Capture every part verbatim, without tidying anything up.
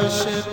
عاشق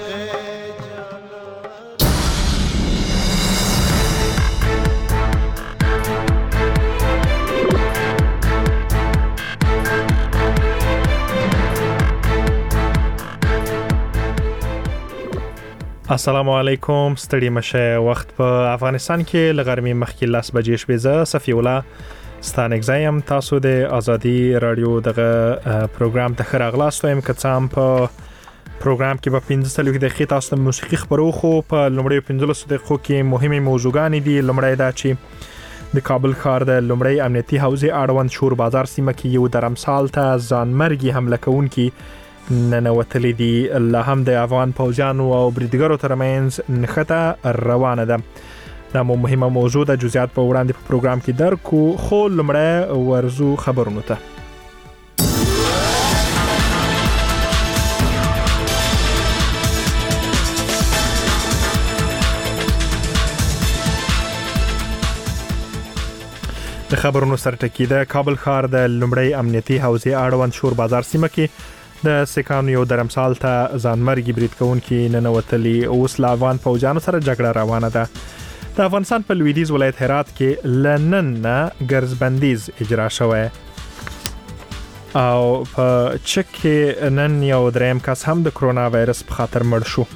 السلام علیکم. ستړي مشه. وخت په افغانستان کې لغرمې مخکې لاس بجې شوې. زه صفی الله ستانک زایم. تاسو د ازادي رادیو دغه پروګرام ته خراغلاست وایم. کڅام په پروګرام کې په پنځه دقیقې تاسو ته موسیقي خبرو خو په لومړی پنځه دقیقو کې مهمه موضوعګانې دي. لومړی دا چې د کابل ښار د لومړی امنیتي حوزې اړوند شور بازار سیمه کې یو درمسال ته ځانمرګي حمله کوونکي ننوتلې دي. لا هم د افغان پوځیانو او بریدګرو ترمنځ نښته روانه ده. دا مهمه موضوع د جزئیات په وړاندې په پروګرام کې درکو. خو لمړی ورزو خبرونه ته. د خبرونو سره ټکیده. کابل ښار د لومړی امنیتي حوزې اړوند شور بازار سیمه کې د سکانو یو درمسال ته ځانمرګي برید کوونکي ننوتلي. اوس له افغان پوځیانو سره جګړه روانه ده. د افغانستان په لویدیځ ولایت هرات کې لنن نه ګرځبندیز اجرا شوی او په چک کې نن یو دریم کس هم د کرونا وایرس په خاطر مړ شو.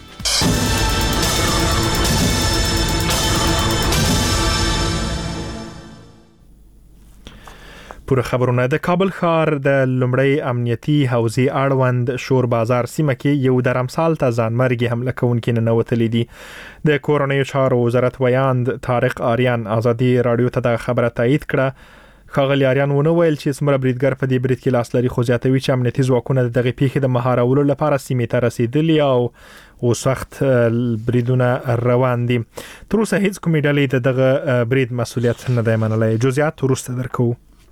پوره خبرونه. د کابل ښار د لومړی امنیتي حوزې اړوند شور بازار سیمه کې یو درمسال ته ځانمرګي حمله کوونکي ننوتلي دي. د کورنیو چارو وزارت ویاند طارق آریان ازادي رادیو ته د خبره تایید کړه. ښاغلي آریان ونه ویل چې څومره بریدګر په دې برید کې لاس لري، خو زیاتوي چې امنیتي ځواکونه د دغه پیښې د مهارولو لپاره سیمې ته رسیدلي او او سخت بریدونه روان دي. تر اوسه هیڅ کومې ډلې د دغه برید مسؤلیت نه دی منلی. جزئیات وروسته درکو.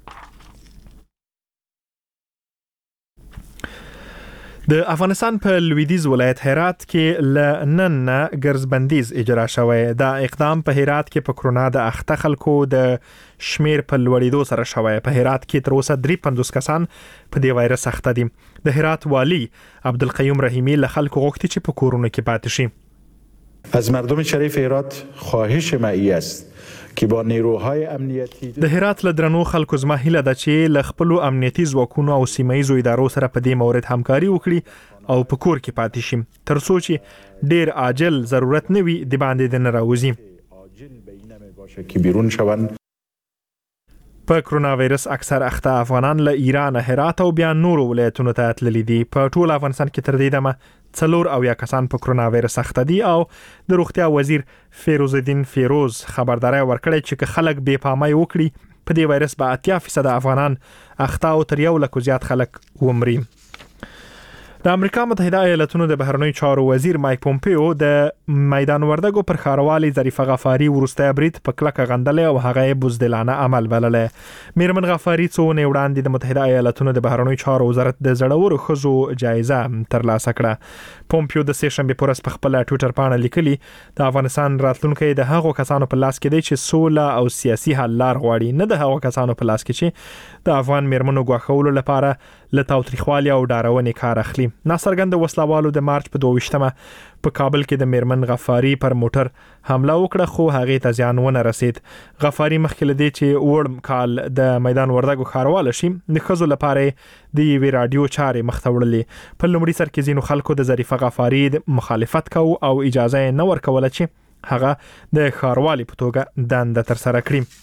د افغانستان په لویدیځ ولایت هرات کې لنن نه ګرځبندیز اجرا شوی. دا اقدام په هرات کې په کرونا د اخته خلکو د شمیر په لوړېدو سره شوی. په هرات کې تر اوسه درې پنځوس کسان په دې وایرس اخته دي. د هرات والی عبدالقیوم رحیمی له خلکو غوښتي چې په کورونو کې پاتې شي. از مردم شریف هرات خواهش معی است که با نیروهای امنیتی د هرات له درنو خلکو زما هیله ده چې له خپل امنیتي ځواکونو او سیمایي ادارو سره په دې مورد همکاري وکړي او په کور کې پاتې شي تر څو چې ډیر عاجل ضرورت نه وي د باندې د ناراوزي که بیرون شوند. په کرونا وایرس اکثر اخته افغانان له ایران، هرات او بیا نورو ولایتونو ته تللي دي. په ټول افغانستان کې تر دې دمه څلور او یا کسان په کرونا وایرس اخته دي او د روغتیا وزیر فیروز الدین فیروز خبرداري ورکړې چې خلک بې پامای وکړي په دې وایرس به اتیا فیصد افغانان اخته او تر یو لک زیات خلک ومري. د امریکا متحده ایالاتونو د بهرنیو چارو وزیر مایک پومپیو د میدان وردګو پر ښاروالي ظریفه غفاری ورسته برید په کلکه غندلې او هغه بزدلانه عمل بللې. میرمن غفاری څو نه وړاندې د متحده ایالاتونو د بهرنیو چارو وزارت د زړورو خزو جایزه ترلاسه کړه. پومپیو د سه شنبه پر ورځ په خپل ټوئیټر باندې لیکلي د افغانستان راتلونکي د هغو کسانو په لاس کې دی چې سوله او سیاسي حل لار غواړي، نه د هغو کسانو په لاس کې چې د افغان میرمنو غوښولو لپاره له تاوتریخوالي او ډارونې کار اخلي. ناڅرګند وسلوالو د مارچ په دوه په کابل کې د میرمن غفاری پر موټر حمله وکړه خو هغه ته زیان ونه رسید. غفاری مخکې لدی چې وړم کال د میدان وردګو ښاروال شي د خزو لپاره د وی رادیو چارې مختوړلې. په لومړي سر کې ځینو خلکو د ظریفه غفاری مخالفت کو او اجازه نه ورکوله چې هغه د ښاروالي په توګه دنده تر سره کړي.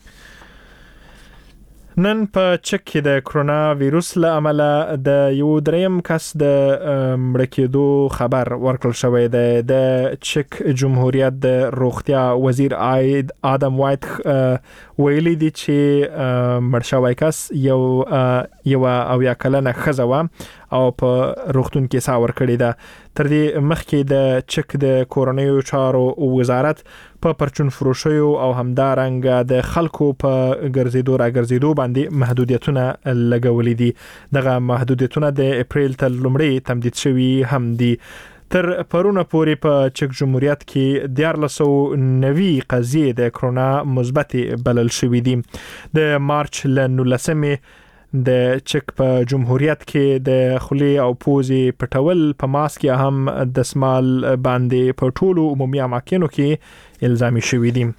نن په چک کې د کرونا وایرس له امله د یو دریم کس د مړ کېدو خبر ورکړل شوی دی. د چک جمهوریت د روغتیا وزیر آید آدم وایت ویلي دی چې مړ شوی کس یو یو او یا کلنه ښځه وه او په روغتون کې سا ورکړې ده. تر دې مخکې د چک د کورنیو چارو وزارت په پرچون فروشیو او همدارنګه د خلکو په ګرځېدو را ګرځېدو باندې محدودیتونه لګولې دي. دغه محدودیتونه د اپریل تر لومړۍ تمدید شوي هم دي. تر پرونه پورې په چک جمهوریت کې دیارلس سوه نوي قضیې د کرونا مثبت بلل شوې دي. د مارچ له نولسمې د چک په جمهوریت کې د خلی او پوزي پټول په ماسک هم د سمال باندې په ټولو عمومي اماکنو کې الزامي شوې دي.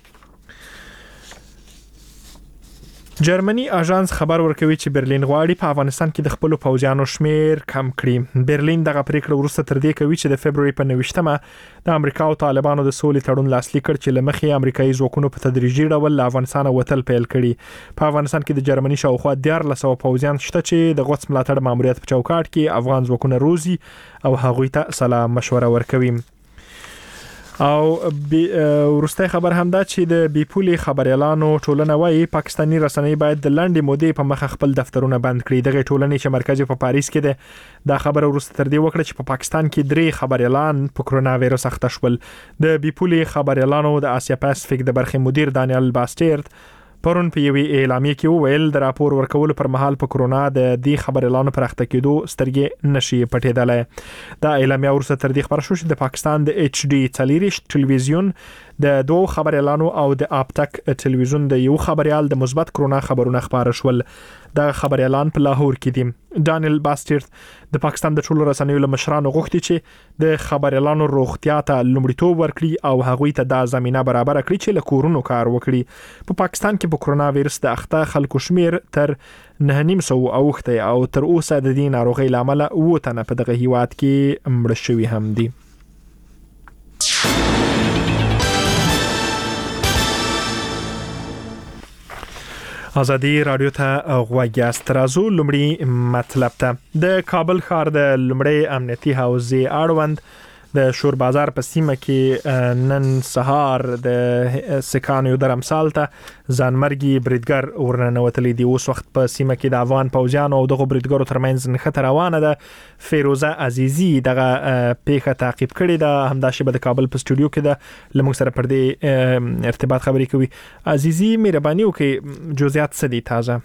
جرمني اژانس خبر ورکوي چې برلین غواړي په افغانستان کې د خپل پوځیانو شمیر کم کړي. برلین دغه پریکړه وروسته تر دې کوي چې د فبرवरी په نوښتمه د امریکا او طالبانو د سولې تړون لاسلیک کړ چې لمخې امریکایي ځواکونو په تدریجي ډول له افغانستان وتل پیل کړي. په افغانستان کې د جرمني شاوخوا دیارلس سوه پوځیان شته چې د غوڅ ملاتړ ماموریت په چوکاټ کې افغان ځواکونه روزي او هغوی ته سلا مشوره ورکوي. او ورسته خبر هم دا چې د بیپولي خبريالانو ټولنه وايي پاکستانی رسنۍ باید د لنډې مودې په مخ خپل دفترونه بند کړي. دغه ټولنې چې مرکز په پاریس کې ده دا خبره ورسته تر دې وکړه چې په پاکستان کې درې خبريالان په کرونا وایرس اخته شول. د بیپولي خبريالانو د آسیا پاسفیک د برخې مدیر دانیال باستیرت پرون په یوې اعلامیه کې وویل د راپور ورکولو پر مهال په کرونا د دې خبريالانو پر اخته کېدو سترګې نشي پټېدلای. دا اعلامیه ورسره تر دې خبر شو چې د پاکستان د ایچ ډي تلیریش ټلویزیون د دوه خبريالانو او د آپټک ټلویزیون د یو خبريال د مثبت کرونا خبرونه خبره شول. دا خبريالان په لاهور کې دي. دانیل باستیرت د پاکستان د ټولو رسنیو له مشرانو غوښتي چې د خبريالانو روغتیا ته لومړیتوب ورکړي او هغوی ته دا زمينه برابر کړي چې له کورونو کار وکړي. په پاکستان کې په کرونا وایرس د اخته خلکو شمیر تر نه نیم سو اوخته او تر اوسه د دې ناروغي لامل و تنه په دغه هیواد کې مړ شوی هم دي. ازادي رادیو ته غوږیاست. ترازو لمړی مطلب ته د کابل ښار د لمړی امنیتي حوزې اړوند د شور بازار په سیمه کې نن سهار د سکانو درمسال ته ځانمرګي بریدګر ورننوتلې دي. اوس وخت په سیمه کې د افغان پوځیانو او دغه بریدګرو ترمنځ نښته روانه ده. فیروزه عزیزی دغه پیښه تعقیب کړې ده، همداشي به د کابل په سټوډیو کې ده لمغ سره پر دې ارتباط خبرې کوي. عزیزی مهرباني وکړئ جزئیات څه دي تازه؟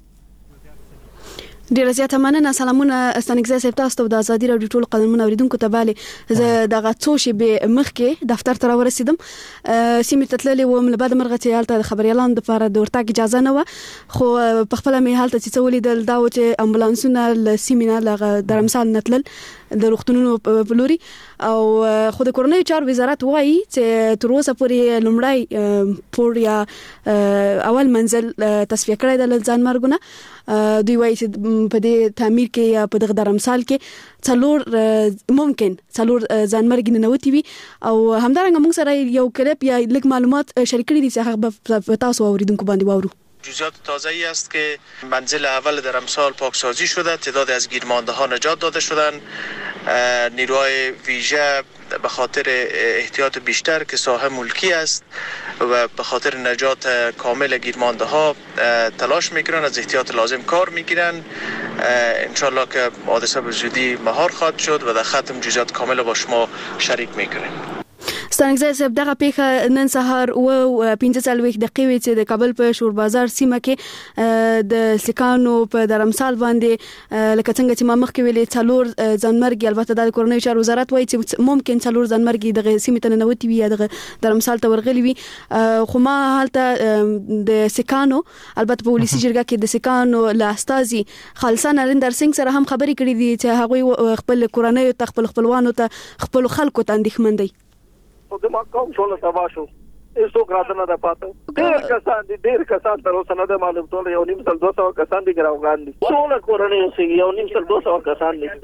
ډیره زیاته مننه. سلامونه استانګزه صاحب، تاسو ته د ازادي رادیو ټول قدرمن اوریدونکو ته بالي زه دغه څو شی به مخکې دفتر ته ورسیدم. سیمه تتللې و من بعد مرغه حالت د خبريالان د لپاره د ورتګ اجازه نه و، خو په خپل مې حالت چې ولیدل دا و چې امبولانسونه ل سیمینه لغه درمسال نتلل د روغتونونو په لوري او خو د کورنۍ چار وزارت وایي چې تر اوسه پورې لومړی پور یا اول منزل تصفیه کړی د ځان مرګونه. دوی وایي چې په دې تعمیر کې یا په دغه درمسال کې څلور ممکن څلور ځان مرګ نه نوتی وي او همدارنګه موږ سره یو کلیپ یا لږ معلومات شریک کړي دي چې هغه تاسو اوریدونکو باندې واورو. جزئیات تازه‌ای است که منزل اول در امسال پاکسازی شده، تعدادی از گیرمانده ها نجات داده شدند. نیروهای ویژه به خاطر احتیاط بیشتر که ساحه ملکی است و به خاطر نجات کامل گیرمانده ها تلاش میکنن، از احتیاط لازم کار میگیرن. انشالله که حادثه به زودی مهار خواهد شد و در ختم جزئیات کامل با شما شریک میکنیم. ستانګزه صاحب دغه پیښه نن سهار او پنځه څلوېښت دقیقې چې د کابل په شور بازار سیمه کې د سکانو په درمسال باندې لکه څنګه چې ما مخکې ویلې څلور ځانمرګي، البته د کورنۍ چارو وزارت وایي چې ممکن څلور ځانمرګي دغه سیمه ته ننوتي وي یا دغه درمسال ته ورغلي وي. خو ما حالت د سکانو البته په پولیسي جرګه کې د سکانو لاستازي خالصا نریندر سنگ سره هم خبرې کړې دي چې هغه خپل کورنۍ ته خپل خپلوانو ته خپل خلکو ته اندېښمن دي. د ما کوم ټول تبا شو ایسو غراډنه ده پاتو ډېر کسان دي ډېر کسان تر اوسه نه ده معلوم. ټول یو نیم سل دوه سوه کسان دي ګراوګان دي، ټول کورنۍ اوسې یو نیم سل دوه سوه کسان دي.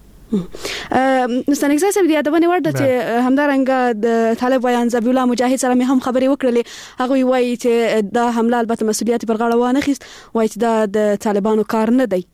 نستانګزه صاحب د یادونه ورته چې همدارنګه د طالب ویان زبی الله مجاهد سره مې هم خبرې وکړلې. هغه وایي چې دا حمله البته مسؤلیت پر غاړه وانه خيست، وایي چې دا د طالبانو کار نه دی.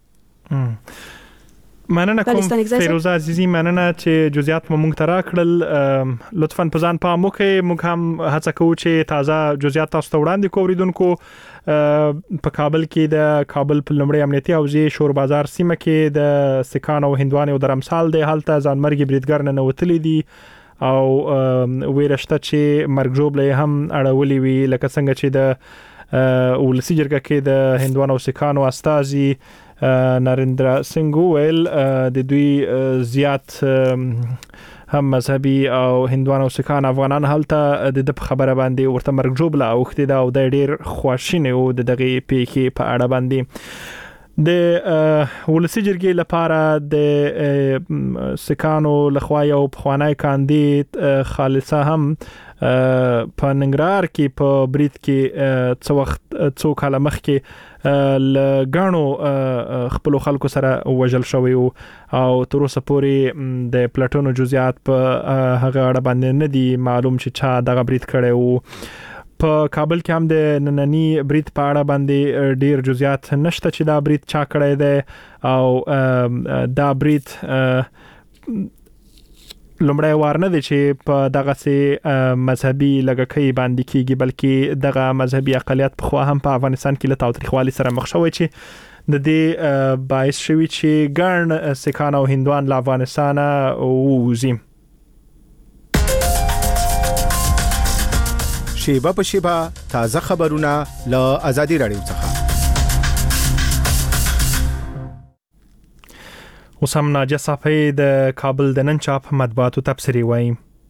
مننه کوم فیروزه عزیزی، مننه چې جزئیات مو موږ ته راکړل. لطفاً په ځان پام وکړئ، موږ هم هڅه کوو چې تازه جزئیات تاسو ته وړاندې کوو. اوریدونکو په کابل کې د کابل په لمړی امنیتي حوزې شور بازار سیمه کې د سکان او هندوانو درمسال د حالت ځانمرګي بریدګر نه نوتلې دي او ویرشته چې مرګ جوړلې هم اړولې وی، لکه څنګه چې د ولسی جرګه کې د هندوانو او سکانو استازي نریندر سنگ ویل د دوی زیات هم مذهبي او هندوانو او سکان افغانان هلته د خبره باندې ورته مرګ جوړله او وخت دا او د ډیر خواشینه او د دغه پیښې په اړه باندې د ولسی جرګې لپاره د سکانو لخوا یو پخوانی کاندید خالصه هم په ننګرهار کې په برید کې څو وخت څو کال مخکې لګانو خپل خلکو سره وژل شوی او تر اوسه پورې د پلاتونو جزئیات په هغه اړه باندې نه دي معلوم چې چا دغه برید کړی وو. په کابل کې هم د نننی برید په اړه باندې ډیر جزئیات نشته چې دا برید چا کړی دی او دا برید لومړی وار نه دی چې په دغه سي مذهبي لګکۍ باندې کېږي بلکې دغه مذهبي اقلیت په خوا هم په افغانستان کې له تاوتریخوالي سره مخ شوی چې د دې باعث شوی چې ګڼ سکان او هندوان له افغانستان ووځي. شیبه په شیبه تازه خبرونه له آزادي رادیو څخه. اوس هم ناجیه صافی د کابل د نن چاپ مطبوعاتو تبصرې وایي.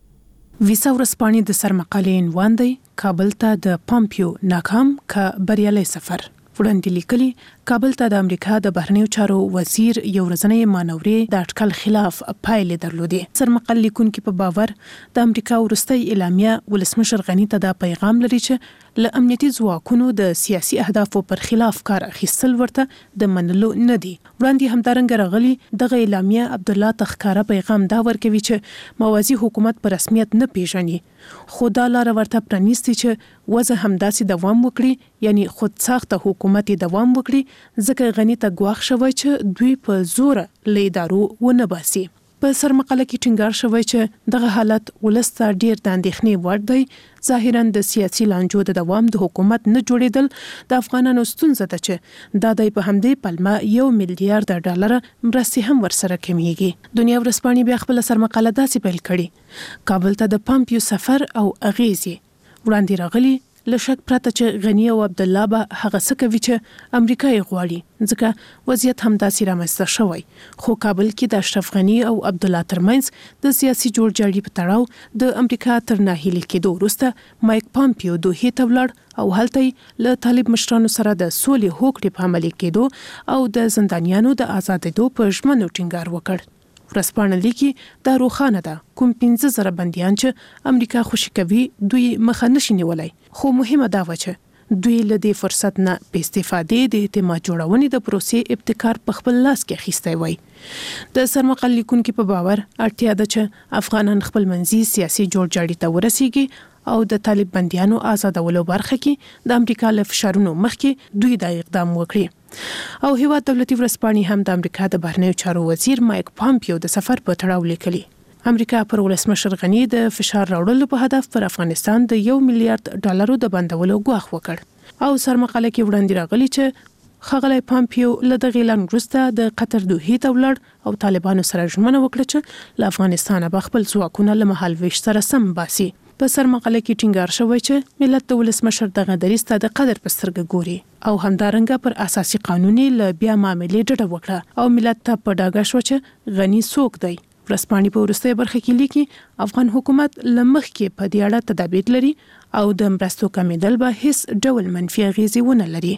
ویسا ورسپانې د سرمقالې عنوان دی کابل ته د پامپیو ناکام که بریالي سفر. وړاندې لیکلي کابل ته د امریکا د بهرنیو چارو وزیر یو ورځنی مانورې د اټکل خلاف پایلې درلودې. سرمقال لیکونکو په باور د امریکا وروستۍ اعلامیه ولسمشر غنی ته دا پیغام لري چې له امنیتي ځواکونو د سیاسي اهدافو پر خلاف کار اخیستل ورته د منلو نه دي. وړاندې همدارنګه راغلي دغه اعلامیه عبد الله تخکاره پیغام دا ورکوي چې موازي حکومت په رسمیت نه پیژني خو دا لار ورته پرانیستي چې وضع همداسې دوام وکړي یعنی خود ساخته حکومت دوام وکړي ځکه غنی ته ګواښ شوی چې دوی په زور له ادارو ونه باسي. په سرمقاله کې ټینګار شوی چې دغه حالت ولسته ډیر د اندېښنې وړ دی. ظاهراً د سیاسي لانجو د دوام د حکومت نه جوړېدل د افغانانو ستونزه ده چې دا د په همدې پلمه یو میلیارډ ډالر مرستې هم ورسره کمیږي. دنیا ورځپاڼې بیا خپل سرمقاله داسې پیل کړي کابل ته د پامپیو سفر او اغیزې. وړاندې راغلي له شک پرته چې غنی او عبد الله به هغه څه کوي چې امریکا یې غواړي ځکه وضعیت هم داسې رامنځته شوی. خو کابل کې د اشرف غنی او عبد الله ترمنځ د سیاسي جوړجاړي په تړاو د امریکا تر ناهیلي کېدو وروسته مایک پامپیو دوه ته ولاړ او هلته له طالب مشرانو سره د سولې هوکړې په عملي کېدو او د زندانیانو د آزادېدو په ژمنو ټینګار وکړ. ورسپانه لیکي دا روښانه ده کوم پنځه زره بنديان چې امریکا خوشي کوي دوی مخه نشي نیولای. خو مهمه دا و چې دوی له دې فرصت نه په استفادې د اعتماد جوړونې د پروسې ابتکار په خپل لاس کې اخیستی وای. د سرمقال لیکونکو په باور اړتیا ده چې افغانان خپل منځي سیاسي جوړجاړي ته ورسیږي او د طالب بنديانو آزادولو برخه کې د امریکا له فشارونو مخکې دوی دا اقدام وکړي. او هیواد دولتي ورځپاڼې هم د امریکا د بهرنیو چارو وزیر مایک پامپیو د سفر په تړاو لیکلي امریکا پر ولسمشر غنی د فشار راوړلو په هدف پر افغانستان د یو میلیارډ ډالرو د بندولو غواخ وکړ. او سرمقاله کې وړاندې راغلي چې ښاغلی پامپیو له دغه اعلان وروسته د قطر دوحې ته ولاړ او طالبانو سره ژمنه وکړه چې له افغانستانه به خپل ځواکونه له مهال ویش سره سم باسي. په سرمقاله کې ټینګار شوی چې ملت د ولسمشر دغه دریځ ته د قدر په سترګه ګوري او همدارنګه پر اساسي قانوني ل بیا معاملې ډډه وکړه او ملت ته په ډاګه شو چې غنی څوک دی. ورځپاڼې په وروستۍ برخه کې لیکي افغان حکومت لمخ کې په دې اړه تدابیر لري او د مرستو کمیدل به هیڅ ډول منفي اغیزې ونه لري.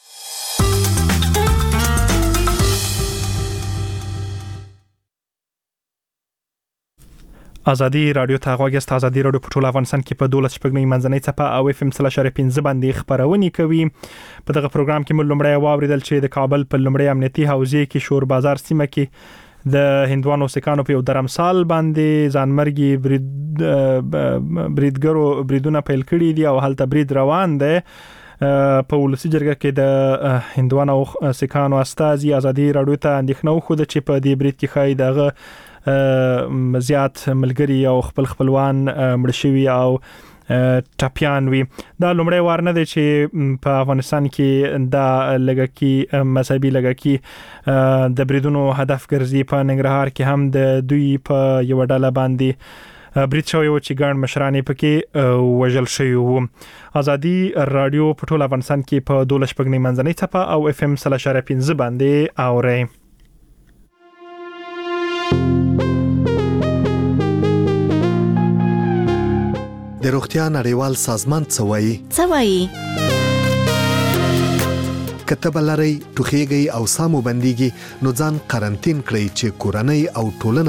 ازادي رادیو ته غوږی ازادي رادیو په ټول افغانستان کې په دولس شپږمې منځنۍ څپه او اف ام سلاشر پنځه باندې خبرونه کوي. په دغه پروګرام کې موږ لومړی واوریدل چې د کابل په لومړی امنیتي حوزې کې شور بازار سیمه کې د هندوانو سکانو په یو درمسال باندې ځانمرګي برید بریدګرو بریدونه پیل کړي دي او هلته برید روان دی. په ولسی جرګه کې د هندوانو سکانو استازي ازادي رادیو ته اندېښنه وکړه چې په دې برید کې خای دغه زیات ملګری او خپل خپلوان مړ شوي او ټاپیان وي. دا لومړی وار نه دی چې په افغانستان کې دا لګکی مذهبي لګکی د بریدونو هدف ګرځي. په ننګرهار کې هم د دوی په یو ډله باندې برید شوی و چې ګڼ مشران پکې وژل شوي وو. ازادي رادیو په ټول افغانستان کې په دولس شپږمې منځنۍ څپه او اف ام سلاشر پنځه باندې اورئ. د روغتیا نړیوال سازمان څه وایي؟ څه وایي؟ کتب لري ټوخیږي او سامو بنديږي نو ځان قرنټین کړئ چې کورنۍ او ټولنه